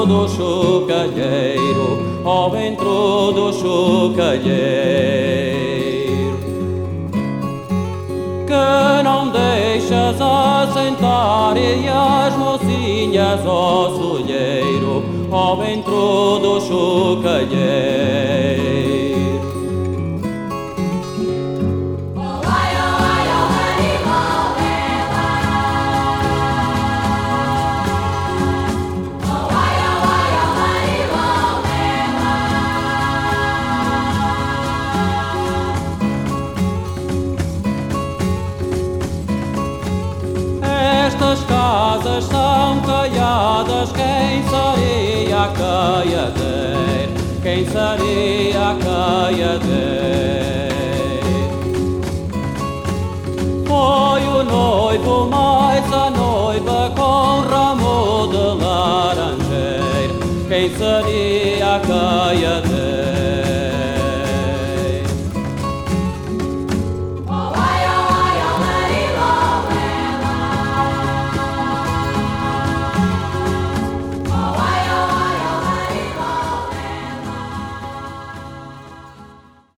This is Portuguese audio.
do chocalheiro, ao entro do chocalheiro, que não deixas assentar e as mocinhas ao solheiro, ao entro do chocalheiro. Estas casas são caiadas, quem seria a caiadeira? Quem seria a caiadeira? Foi o noivo mais a noiva com ramo de laranjeira. Quem seria a caiadeira?